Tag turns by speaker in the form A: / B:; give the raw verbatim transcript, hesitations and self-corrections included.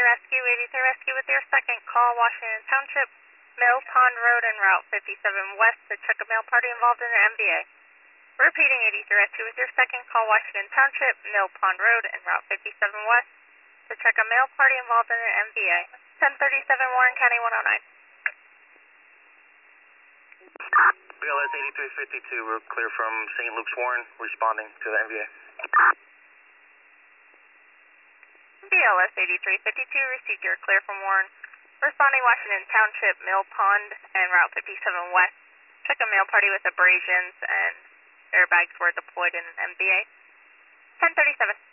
A: Rescue, eighty-three Rescue with your second call, Washington Township, Mill Pond Road and Route fifty-seven West to check a mail party involved in an M V A. Repeating, eighty-three Rescue with your second call, Washington Township, Mill Pond Road and Route fifty-seven West to check a mail party involved in an M V A. ten thirty-seven Warren County one oh nine.
B: B L S eighty-three fifty-two, we're clear from Saint Luke's Warren, responding to the M V A.
A: B L S eighty-three fifty-two, received your clear from Warren. Responding Washington Township, Mill Pond, and Route fifty-seven West. Check a mail party with abrasions and airbags were deployed in an M V A. ten thirty-seven.